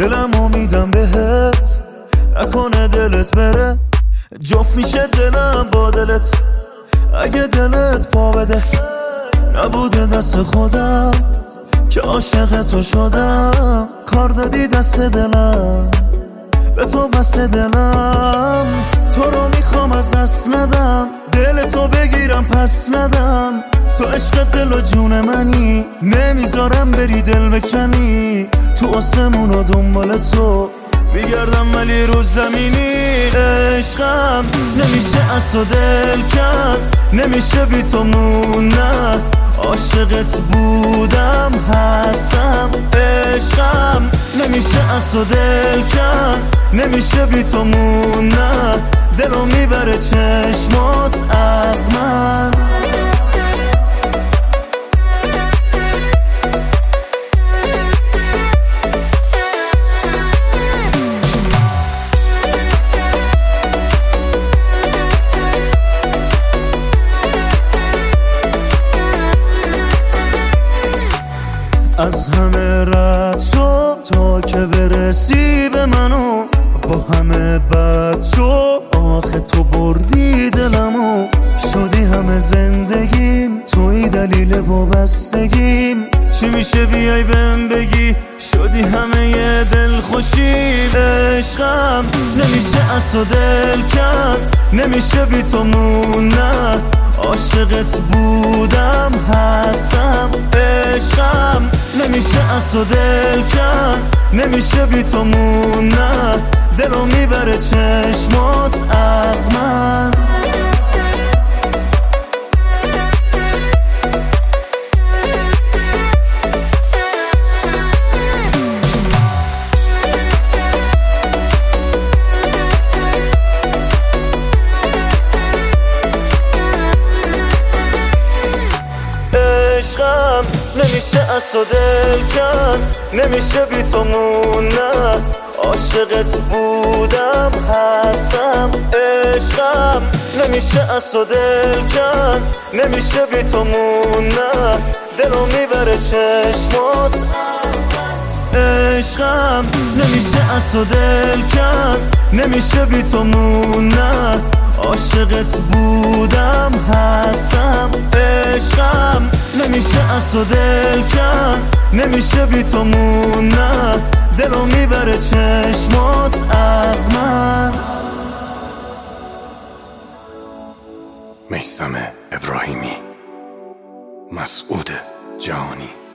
دلمو میدم بهت، نکنه دلت بره، جفت میشه دلم با دلت. اگه دلت پا بده، نبوده دست خودم که عاشق تو شدم. کار دادی دست دلم، به تو بست دلم. تو رو میخوام از دست ندم، دل تو بگیرم پس ندم. تو عشق دل و جون منی، نمیذارم بری دل بکنی. تو آسمون و دنبال تو میگردم ولی رو زمینی. عشقم نمیشه از تو دل کرد، نمیشه بی تو مونه. عاشقت بودم هستم، عشقم نمیشه از تو دل کرد، نمیشه بی تو مونه. دلو میبره چشمات از من. از همه رد شو تا که برسی به منو، با همه بد شو آخه تو بردی دلمو. شدی همه زندگیم، توی دلیل وابستگیم. چی میشه بیای بهم بگی، شدی همه یه دل خوشی. عشقم نمیشه از تو دل کرد، نمیشه بی تو مونه. عاشقت بودم هستم، عشقم نمیشه از تو دل کرد، نمیشه بی تو مونه. دلو میبره چشمات از من. عشقم نمیشه از تو دل کرد، نمیشه بی تو مونه. عاشقت بودم هستم، عشقم نمیشه از تو دل کرد، نمیشه بی تو مونه. دلو میبره چشمات. عشقم نمیشه از تو دل کرد، نمیشه بی تو مونه. عاشقت بودم هستم، عشقم نمیشه از تو دل کرد، نمیشه بی تو مونه. دلو میبره چشمات از من. میثم ابراهیمی، مسعود جهانی.